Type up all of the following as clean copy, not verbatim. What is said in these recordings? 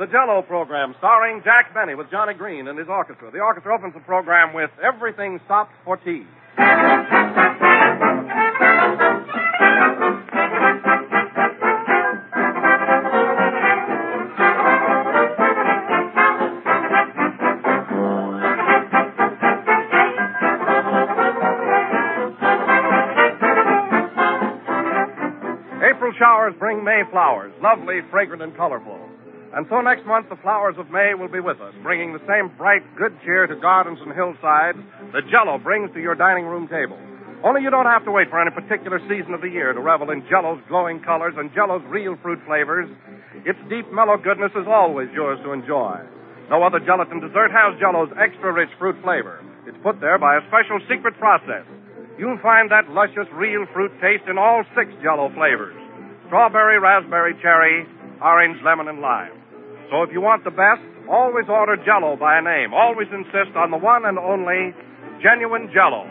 the Jell-O program, starring Jack Benny with Johnny Green and his orchestra. The orchestra opens the program with Everything Stopped for Tea. April showers bring May flowers, lovely, fragrant, and colorful. And so next month, the flowers of May will be with us, bringing the same bright, good cheer to gardens and hillsides that Jell-O brings to your dining room table. Only you don't have to wait for any particular season of the year to revel in Jell-O's glowing colors and Jell-O's real fruit flavors. Its deep, mellow goodness is always yours to enjoy. No other gelatin dessert has Jell-O's extra-rich fruit flavor. It's put there by a special secret process. You'll find that luscious, real fruit taste in all 6 Jell-O flavors: strawberry, raspberry, cherry, orange, lemon, and lime. So if you want the best, always order Jell-O by a name. Always insist on the one and only genuine Jell-O.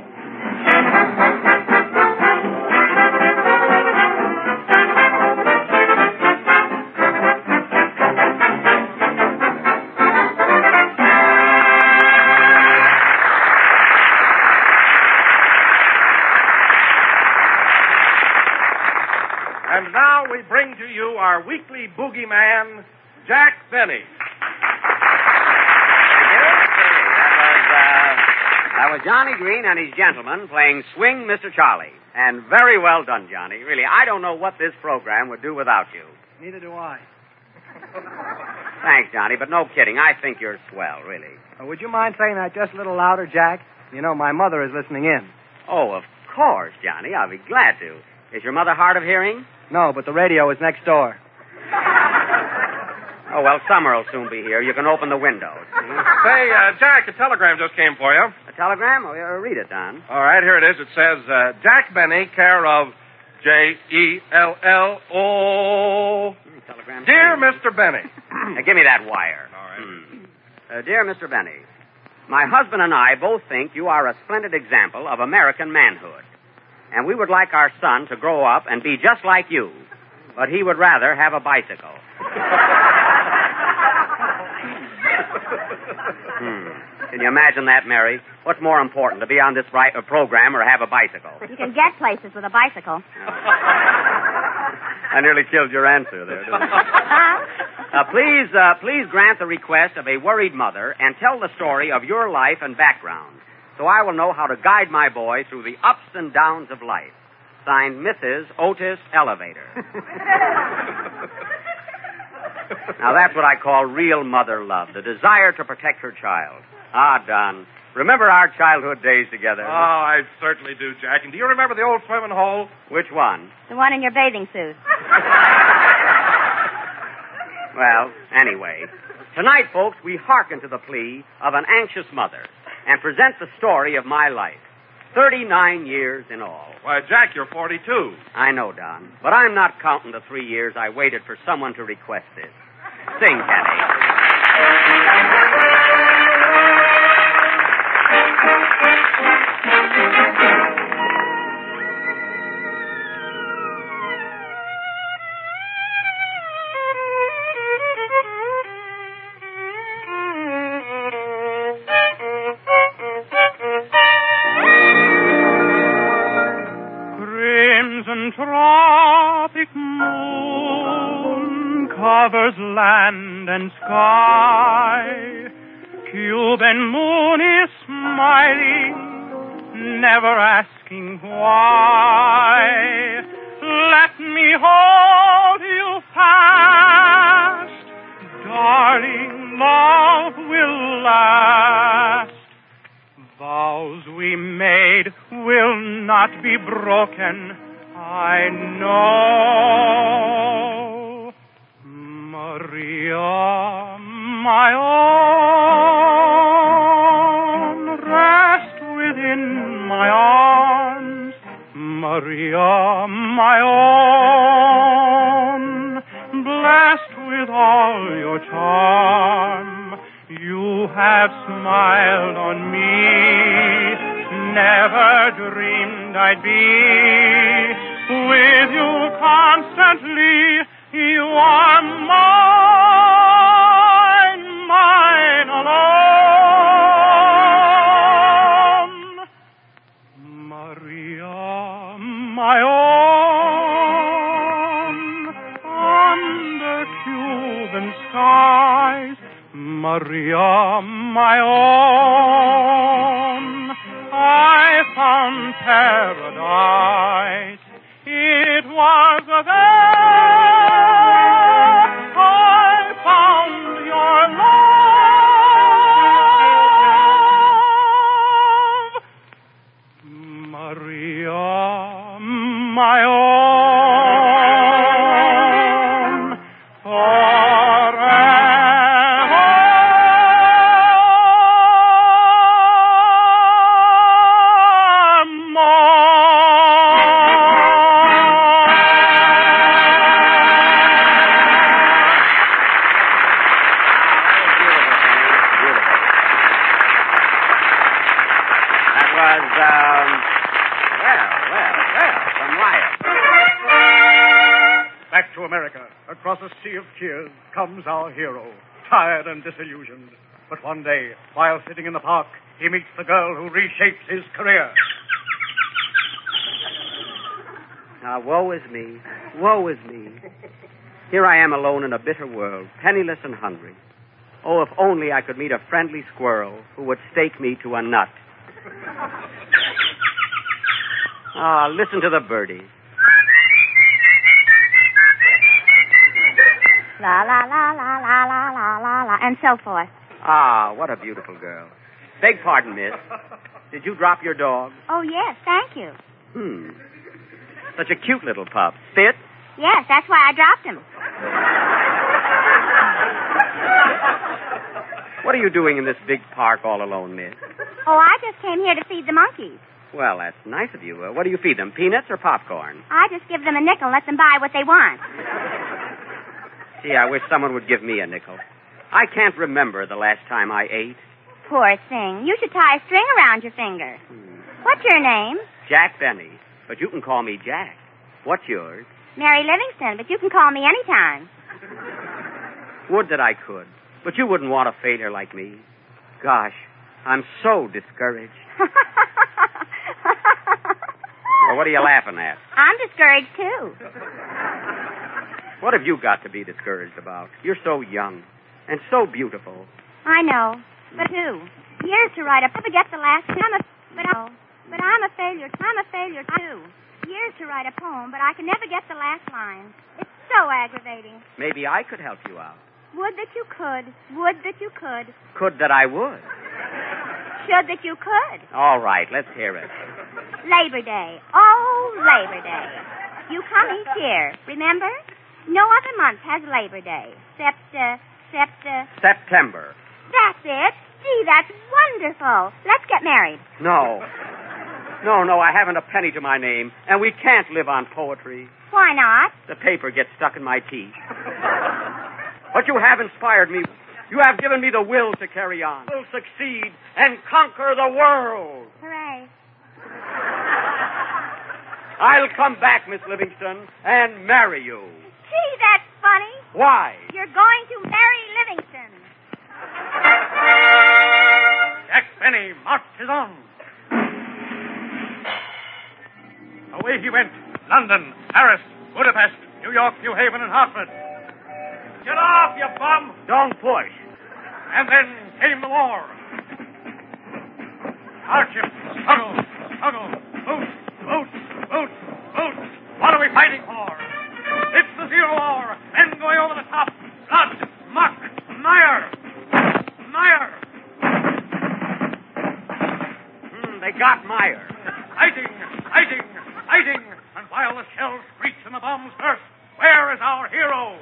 And now we bring to you our weekly boogeyman, Jack Benny. That was Johnny Green and his gentlemen playing Swing Mr. Charlie. And very well done, Johnny. Really, I don't know what this program would do without you. Neither do I. Thanks, Johnny, but no kidding. I think you're swell, really. Would you mind saying that just a little louder, Jack? You know, my mother is listening in. Oh, of course, Johnny. I'll be glad to. Is your mother hard of hearing? No, but the radio is next door. Oh, well, summer will soon be here. You can open the windows. Say, Jack, a telegram just came for you. A telegram? Oh, read it, Don. All right, here it is. It says, Jack Benny, care of J-E-L-L-O. Telegram. Dear Mr. Benny. Now, give me that wire. All right. Dear Mr. Benny, my husband and I both think you are a splendid example of American manhood. And we would like our son to grow up and be just like you. But he would rather have a bicycle. Can you imagine that, Mary? What's more important, to be on this program or have a bicycle? You can get places with a bicycle. I nearly killed your answer there, didn't I? Please grant the request of a worried mother and tell the story of your life and background, so I will know how to guide my boy through the ups and downs of life. Signed, Mrs. Otis Elevator. Now, that's what I call real mother love, the desire to protect her child. Ah, Don, remember our childhood days together? Oh, I certainly do, Jack. And do you remember the old swimming hole? Which one? The one in your bathing suit. Well, anyway, tonight, folks, we hearken to the plea of an anxious mother and present the story of my life. 39 years in all. Why, Jack, you're 42. I know, Don, but I'm not counting the 3 years I waited for someone to request this. Sing, Kenny. Tropic moon covers land and sky. Cuban moon is smiling, never asking why. Let me hold you fast, darling, love will last. Vows we made will not be broken, I know. Maria, my own, rest within my arms. Maria, my own, blessed with all your charm. You have smiled on me, never dreamed I'd be with you constantly. You are mine. Maria, my own, I found paradise. It was there I found your love. Maria, my own, Back to America, across a sea of tears, comes our hero, tired and disillusioned. But one day, while sitting in the park, he meets the girl who reshapes his career. Now, woe is me. Woe is me. Here I am alone in a bitter world, penniless and hungry. Oh, if only I could meet a friendly squirrel who would stake me to a nut. Ah, listen to the birdies. La, la, la, la, la, la, la, la, la, and so forth. Ah, what a beautiful girl. Beg pardon, miss. Did you drop your dog? Oh, yes, thank you. Such a cute little pup. Spit? Yes, that's why I dropped him. What are you doing in this big park all alone, miss? Oh, I just came here to feed the monkeys. Well, that's nice of you. What do you feed them, peanuts or popcorn? I just give them a nickel and let them buy what they want. Gee, I wish someone would give me a nickel. I can't remember the last time I ate. Poor thing. You should tie a string around your finger. What's your name? Jack Benny. But you can call me Jack. What's yours? Mary Livingston, but you can call me anytime. Would that I could. But you wouldn't want a failure like me. Gosh, I'm so discouraged. Well, what are you laughing at? I'm discouraged, too. What have you got to be discouraged about? You're so young and so beautiful. I know. But who? Years to write up. Never get the last. But I'm a failure. I'm a failure, too. Years to write a poem, but I can never get the last line. It's so aggravating. Maybe I could help you out. Would that you could. Would that you could. Could that I would. Should that you could. All right, let's hear it. Labor Day. Oh, Labor Day. You come each year, remember? No other month has Labor Day. September. That's it. Gee, that's wonderful. Let's get married. No, I haven't a penny to my name, and we can't live on poetry. Why not? The paper gets stuck in my teeth. But you have inspired me. You have given me the will to carry on. Will succeed and conquer the world. Hooray. I'll come back, Miss Livingston, and marry you. Gee, that's funny. Why? You're going to marry Livingston. Jack Benny marches on. Away he went. London, Paris, Budapest, New York, New Haven, and Hartford. Get off, you bum! Don't push. And then came the war. Hardship, struggle. Vote. What are we fighting for? It's the Zero War. Men going over the top. Blood, muck, mire. They got Meyer. Fighting. And while the shells screech and the bombs burst, where is our hero?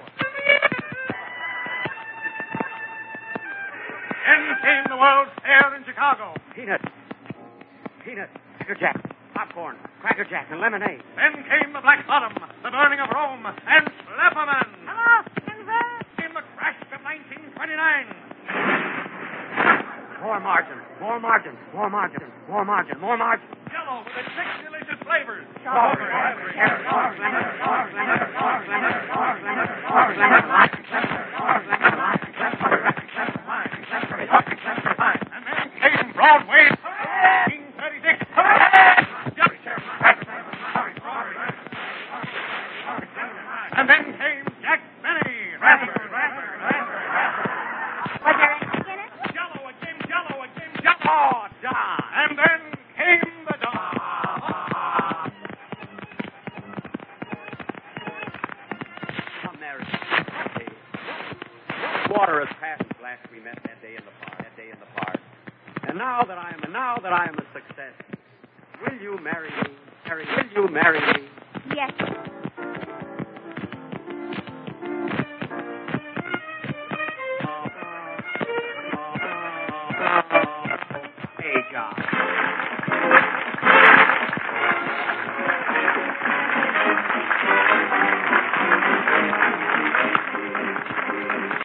Then came the World's Fair in Chicago. Peanut, Cracker Jack, popcorn, Cracker Jack, and lemonade. Then came the Black Bottom, the burning of Rome, and Schlepperman. Hello, and then Came the crash of 1929. More margin. Yellow with its 6 delicious flavors. And then came Broadway. 1936. And then came Jack Benny. was there anything in we met that day in the park. And now that I am a success, will you marry me? Harry, will you marry me? Yes.